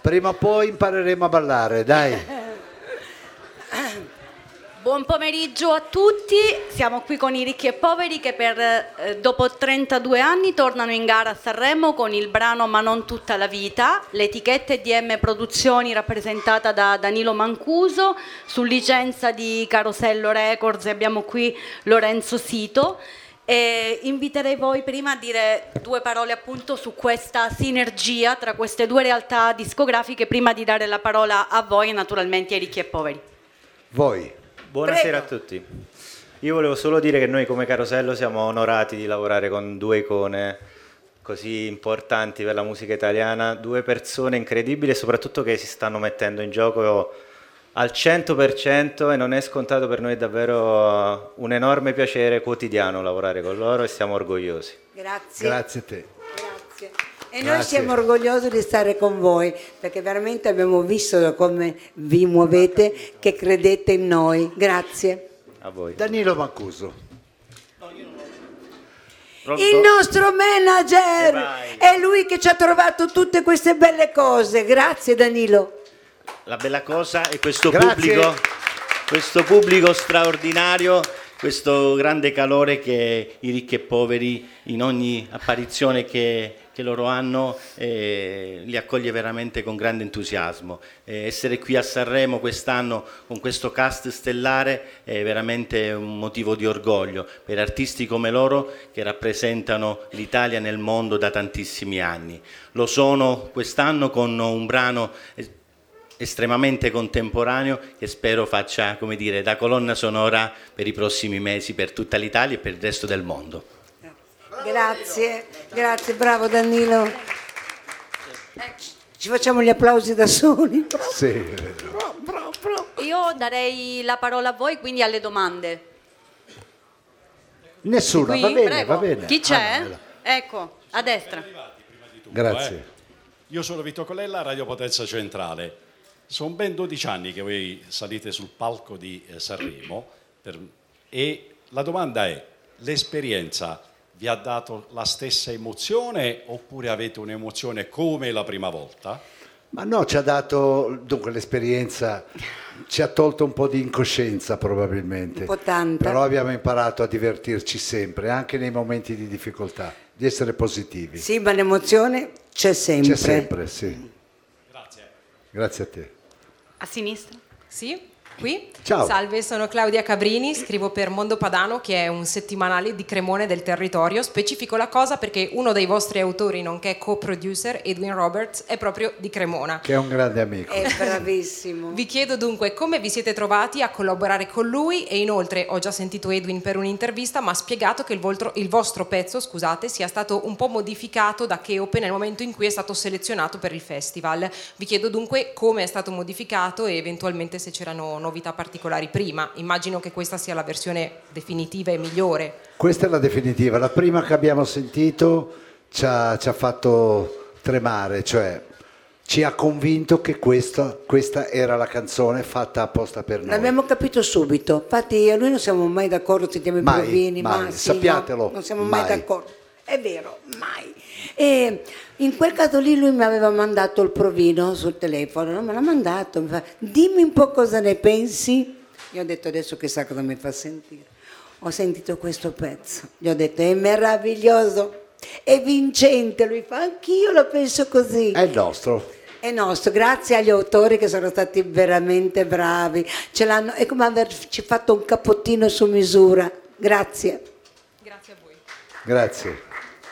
Prima o poi impareremo a ballare, dai. Buon pomeriggio a tutti, siamo qui con i Ricchi e Poveri che dopo 32 anni tornano in gara a Sanremo con il brano Ma non tutta la vita. L'etichetta è DM Produzioni rappresentata da Danilo Mancuso, su licenza di Carosello Records, e abbiamo qui Lorenzo Sito. E inviterei voi prima a dire due parole appunto su questa sinergia tra queste due realtà discografiche, prima di dare la parola a voi e naturalmente ai Ricchi e Poveri. Voi. Buonasera a tutti. Io volevo solo dire che noi come Carosello siamo onorati di lavorare con due icone così importanti per la musica italiana, due persone incredibili e soprattutto che si stanno mettendo in gioco al 100% e non è scontato per noi, è davvero un enorme piacere quotidiano lavorare con loro e siamo orgogliosi. Grazie. Grazie a te. Grazie. E noi siamo orgogliosi di stare con voi perché veramente abbiamo visto come vi muovete, che credete in noi. Grazie. A voi. Danilo Mancuso. Il nostro manager è lui che ci ha trovato tutte queste belle cose. Grazie Danilo. La bella cosa è questo pubblico straordinario, questo grande calore che i Ricchi e Poveri in ogni apparizione che loro hanno li accoglie veramente con grande entusiasmo. Essere qui a Sanremo quest'anno con questo cast stellare è veramente un motivo di orgoglio per artisti come loro che rappresentano l'Italia nel mondo da tantissimi anni. Lo sono quest'anno con un brano estremamente contemporaneo che spero faccia, come dire, da colonna sonora per i prossimi mesi per tutta l'Italia e per il resto del mondo. Grazie, bravo Danilo. Ci facciamo gli applausi da soli. Sì. Io darei la parola a voi, quindi alle domande. Nessuna, Qui, va bene, prego. va bene. Chi c'è? Allora. Ecco, a destra. Grazie. Io sono Vito Colella, Radio Potenza Centrale. Sono ben 12 anni che voi salite sul palco di Sanremo e la domanda è: l'esperienza vi ha dato la stessa emozione oppure avete un'emozione come la prima volta? Ma no, ci ha dato, dunque l'esperienza ci ha tolto un po' di incoscienza probabilmente. Un po' tanta. Però abbiamo imparato a divertirci sempre, anche nei momenti di difficoltà, di essere positivi. Sì, ma l'emozione c'è sempre. C'è sempre, sì. Grazie. Grazie a te. A sinistra. Sì, qui. Ciao. Salve, sono Claudia Cabrini, scrivo per Mondo Padano, che è un settimanale di Cremone del territorio. Specifico la cosa perché uno dei vostri autori, nonché co-producer, Edwin Roberts, è proprio di Cremona. Che è un grande amico. È bravissimo. Vi chiedo dunque come vi siete trovati a collaborare con lui e inoltre ho già sentito Edwin per un'intervista, ma ha spiegato che il vostro pezzo, scusate, sia stato un po' modificato da Cheope nel momento in cui è stato selezionato per il festival. Vi chiedo dunque come è stato modificato e eventualmente se c'erano novità particolari prima. Immagino che questa sia la versione definitiva e migliore. Questa è la definitiva. La prima che abbiamo sentito ci ha fatto tremare, cioè ci ha convinto che questa era la canzone fatta apposta per noi. L'abbiamo capito subito. Infatti io e lui non siamo mai d'accordo, sentiamo i Mai, provini, mai. ma sì, Sappiatelo, no, non siamo mai mai. d'accordo. È vero, mai. E in quel caso lì lui mi aveva mandato il provino sul telefono, no? Me l'ha mandato, mi fa: dimmi un po' cosa ne pensi. Io ho detto: adesso chissà cosa mi fa sentire. Ho sentito questo pezzo, gli ho detto: è meraviglioso, è vincente. Lui fa: anch'io la penso così. È il nostro. È nostro, grazie agli autori che sono stati veramente bravi. È come averci fatto un cappottino su misura. Grazie. Grazie a voi. Grazie.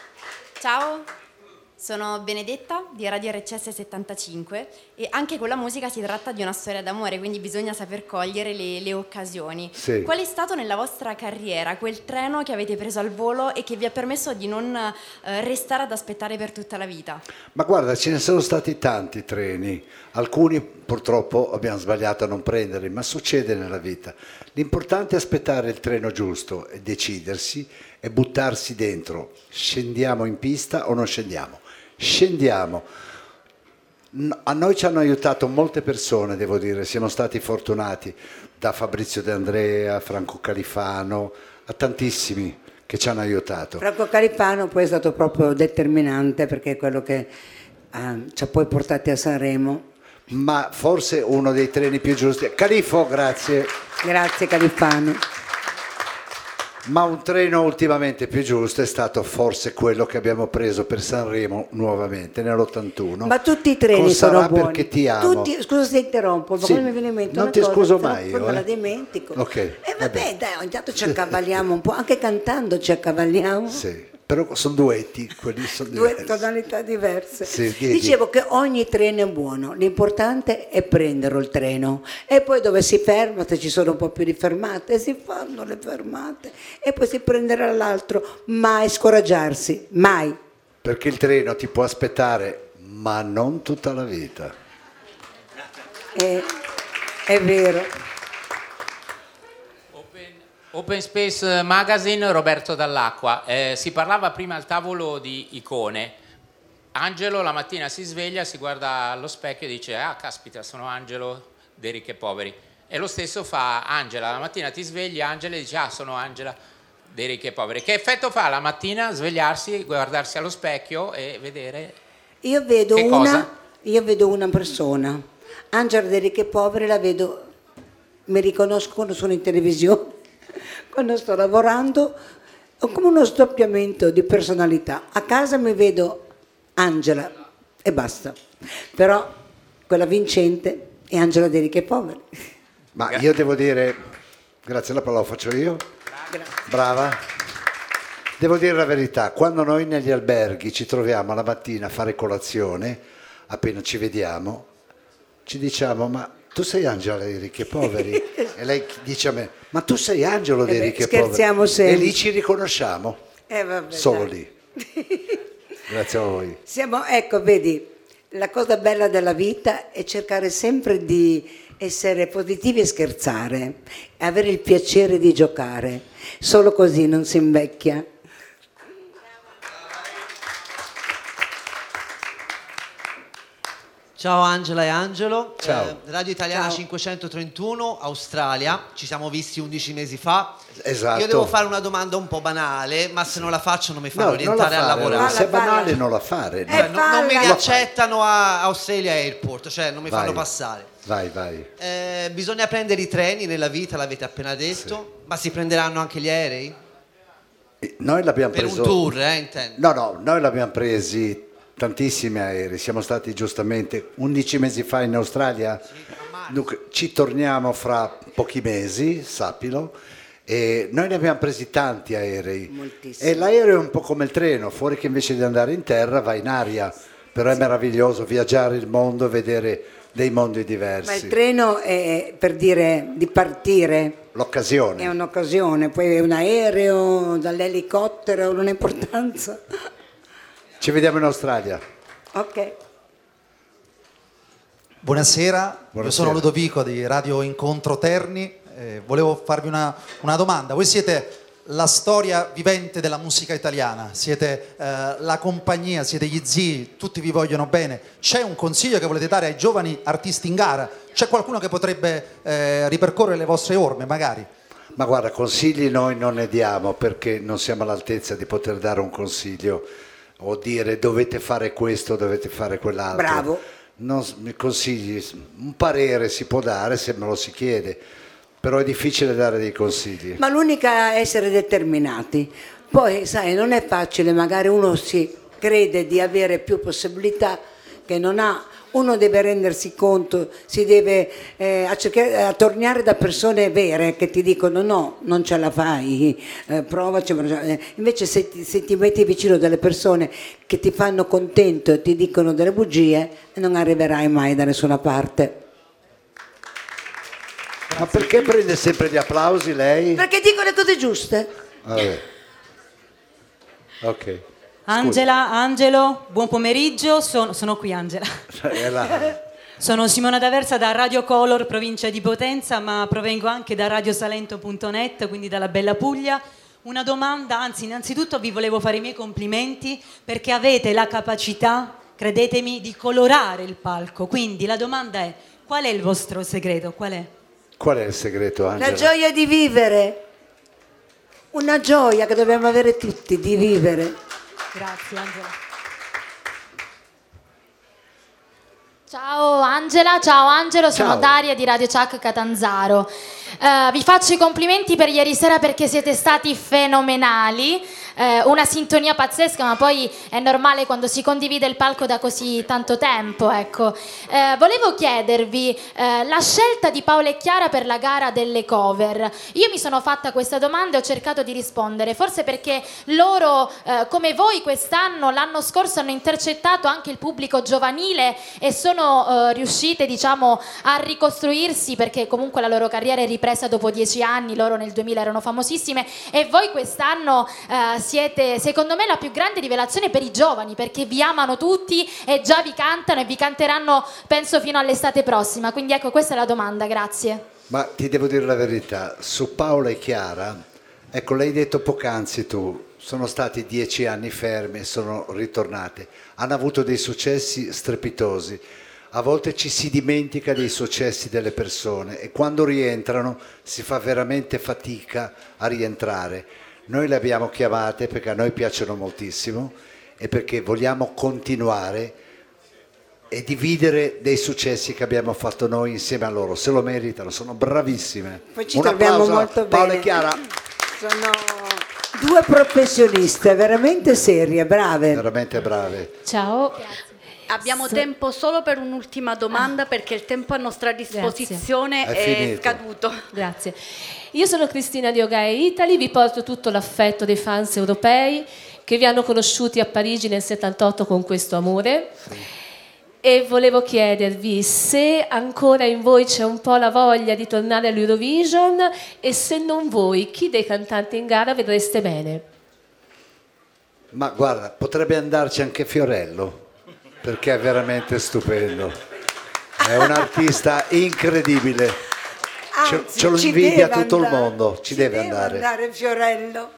Ciao, sono Benedetta di Radio RCS 75 e anche con la musica si tratta di una storia d'amore, quindi bisogna saper cogliere le occasioni. Sì. Qual è stato nella vostra carriera quel treno che avete preso al volo e che vi ha permesso di non restare ad aspettare per tutta la vita? Ma guarda, ce ne sono stati tanti treni, alcuni purtroppo abbiamo sbagliato a non prenderli, ma succede nella vita. L'importante è aspettare il treno giusto e decidersi e buttarsi dentro. Scendiamo in pista o non scendiamo? Scendiamo. A noi ci hanno aiutato molte persone, devo dire, siamo stati fortunati, da Fabrizio De Andrea, Franco Califano, a tantissimi che ci hanno aiutato. Franco Califano poi è stato proprio determinante, perché è quello che ci ha poi portati a Sanremo. Ma forse uno dei treni più giusti. Califfo, grazie. Grazie Califfano. Ma un treno ultimamente più giusto è stato forse quello che abbiamo preso per Sanremo nuovamente nell'81. Ma tutti i treni Con sono Sarà buoni. Perché ti amo. Scusa se interrompo, ma Sì, come mi viene in mente non una ti cosa, scuso però mai poi io, me la dimentico. Ok, E vabbè, vabbè. dai, ogni tanto ci accavalliamo un po', anche cantando ci accavalliamo. Sì, però sono duetti, quelli sono Due diversi. tonalità diverse. Sì, Dicevo che ogni treno è buono, l'importante è prenderlo il treno e poi dove si ferma, se ci sono un po' più di fermate, si fanno le fermate e poi si prenderà l'altro, mai scoraggiarsi, mai. Perché il treno ti può aspettare, ma non tutta la vita. È vero. Open Space Magazine, Roberto Dall'Acqua. Si parlava prima al tavolo di icone. Angelo la mattina si sveglia, si guarda allo specchio e dice: ah, caspita, sono Angelo dei Ricchi e Poveri. E lo stesso fa Angela. La mattina ti svegli, Angela, e dice: ah, sono Angela dei Ricchi e Poveri. Che effetto fa la mattina svegliarsi, guardarsi allo specchio e vedere? Io vedo Che cosa? una persona. Angela dei Ricchi e Poveri la vedo, mi riconosco quando sono in televisione. Quando sto lavorando ho come uno sdoppiamento di personalità. A casa mi vedo Angela e basta. Però quella vincente è Angela dei Ricchi e Poveri. Ma io devo dire, grazie, la parola faccio io. Brava. Devo dire la verità, quando noi negli alberghi ci troviamo la mattina a fare colazione, appena ci vediamo, ci diciamo: ma tu sei Angela dei Ricchi e Poveri? E lei dice a me: ma tu sei Angelo dei Ricchi e Poveri? Scherziamo sempre. E lì ci riconosciamo, Vabbè, solo dai. lì. Grazie a voi. Ecco, vedi, la cosa bella della vita è cercare sempre di essere positivi e scherzare, e avere il piacere di giocare. Solo così non si invecchia. Ciao Angela e Angelo. Ciao. Radio Italiana Ciao. 531, Australia. Ci siamo visti 11 mesi fa. Esatto. Io devo fare una domanda un po' banale, ma se non la faccio non mi fanno No, non la rientrare a fare, lavorare. se è Falla. banale non la fare. Cioè, non mi falla. riaccettano a Australia Airport, cioè non mi Vai. fanno passare. Vai. Bisogna prendere i treni nella vita, l'avete appena detto, ma si prenderanno anche gli aerei? Noi l'abbiamo Per preso... un tour, intendo. No, noi l'abbiamo presi tantissimi aerei, siamo stati giustamente 11 mesi fa in Australia, dunque ci torniamo fra pochi mesi, sappilo, e noi ne abbiamo presi tanti aerei. Moltissimi. E l'aereo è un po' come il treno, fuori che invece di andare in terra va in aria, però è meraviglioso viaggiare il mondo, vedere dei mondi diversi. Ma il treno è, per dire di partire, L'occasione. è un'occasione, poi è un aereo, dall'elicottero, non ha importanza. Ci vediamo in Australia. Ok. Buonasera, io Buonasera. sono Ludovico di Radio Incontro Terni. Volevo farvi una domanda. Voi siete la storia vivente della musica italiana, siete la compagnia, siete gli zii, tutti vi vogliono bene. C'è un consiglio che volete dare ai giovani artisti in gara? C'è qualcuno che potrebbe ripercorrere le vostre orme magari? Ma guarda, consigli noi non ne diamo perché non siamo all'altezza di poter dare un consiglio o dire dovete fare questo, dovete fare quell'altro. Bravo. Consigli, un parere si può dare se me lo si chiede, però è difficile dare dei consigli. Ma l'unica è essere determinati. Poi, sai, non è facile, magari uno si crede di avere più possibilità che non ha. Uno deve rendersi conto, si deve attorniare da persone vere che ti dicono no, non ce la fai, provaci. Invece se ti metti vicino delle persone che ti fanno contento e ti dicono delle bugie, non arriverai mai da nessuna parte. Ma perché prende sempre gli applausi lei? Perché dico le cose giuste. Vabbè. Ok. Angelo, buon pomeriggio, sono qui Angela. È là. Sono Simona D'Aversa da Radio Color, provincia di Potenza, ma provengo anche da radiosalento.net, quindi dalla bella Puglia. Una domanda, anzi innanzitutto vi volevo fare i miei complimenti perché avete la capacità, credetemi, di colorare il palco. Quindi la domanda è: qual è il vostro segreto? Qual è? Qual è il segreto, Angela? La gioia di vivere. Una gioia che dobbiamo avere tutti, di vivere. Grazie Angela. Ciao Angela, ciao Angelo, sono Ciao. Daria di Radio Chuck Catanzaro. Vi faccio i complimenti per ieri sera perché siete stati fenomenali. Una sintonia pazzesca, ma poi è normale quando si condivide il palco da così tanto tempo, ecco. Volevo chiedervi la scelta di Paola e Chiara per la gara delle cover. Io mi sono fatta questa domanda e ho cercato di rispondere, forse perché loro, come voi quest'anno, l'anno scorso hanno intercettato anche il pubblico giovanile e sono riuscite, diciamo, a ricostruirsi, perché comunque la loro carriera è ripresa dopo 10 anni, loro nel 2000 erano famosissime, e voi quest'anno siete, secondo me, la più grande rivelazione per i giovani, perché vi amano tutti e già vi cantano e vi canteranno, penso, fino all'estate prossima. Quindi ecco, questa è la domanda, grazie. Ma ti devo dire la verità, su Paola e Chiara, ecco, l'hai detto poc'anzi tu, sono stati 10 anni fermi e sono ritornate, hanno avuto dei successi strepitosi. A volte ci si dimentica dei successi delle persone e quando rientrano si fa veramente fatica a rientrare. Noi le abbiamo chiamate perché a noi piacciono moltissimo e perché vogliamo continuare e dividere dei successi che abbiamo fatto noi insieme a loro. Se lo meritano, sono bravissime. Poi ci Un troviamo applauso a molto Paola bene. e Chiara. Sono due professioniste veramente serie, brave. Veramente brave. Ciao. Abbiamo tempo solo per un'ultima domanda perché il tempo a nostra disposizione Grazie. È è finito. scaduto. Grazie. Io sono Cristina di Ogae Italy, vi porto tutto l'affetto dei fans europei che vi hanno conosciuti a Parigi nel 78 con questo amore. E volevo chiedervi se ancora in voi c'è un po' la voglia di tornare all'Eurovision e se non voi, chi dei cantanti in gara vedreste bene? Ma guarda, potrebbe andarci anche Fiorello, perché è veramente stupendo. È un artista incredibile. Anzi, Ce lo ci invidia deve tutto il andare. mondo, ci deve andare. Fiorello.